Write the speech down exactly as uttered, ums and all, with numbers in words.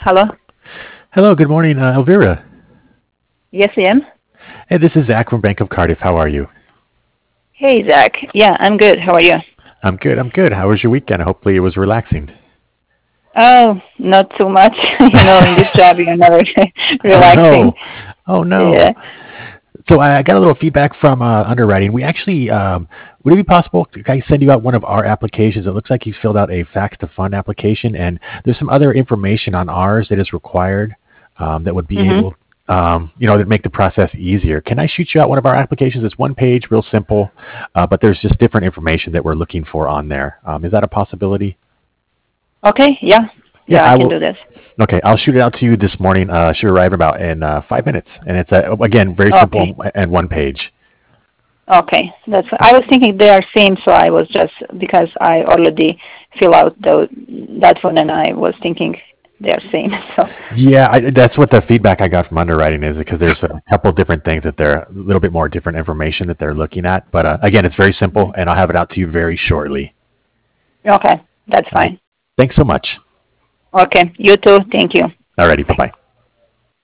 Hello. Hello, good morning, uh, Elvira. Yes, I am. Hey, this is Zach from Bank of Cardiff. How are you? Hey, Zach. Yeah, I'm good. How are you? I'm good. I'm good. How was your weekend? Hopefully, it was relaxing. Oh, not too much. You know, in this job, you're never Oh relaxing. no! Oh Yeah. no! So I got a little feedback from uh, underwriting. We actually, um, would it be possible? Can I send you out one of our applications? It looks like you filled out a fax to fund application, and there's some other information on ours that is required um, that would be Mhm. able, um, you know, that make the process easier. Can I shoot you out one of our applications? It's one page, real simple, uh, but there's just different information that we're looking for on there. Um, is that a possibility? Okay. Yeah. Yeah, Yeah, I I can will. do this. Okay, I'll shoot it out to you this morning. Uh, should arrive about in uh, five minutes, and it's uh, again very Okay. simple and one page. Okay. That's. I was thinking they are same, so I was just because I already fill out the that one, and I was thinking they are same. So Yeah, I, that's what the feedback I got from underwriting is because there's a couple different things that they're a little bit more different information that they're looking at. But uh, again, it's very simple, and I'll have it out to you very shortly. okay, that's All right, fine. thanks so much. Okay. You too. Thank you. Alrighty, bye Bye. bye.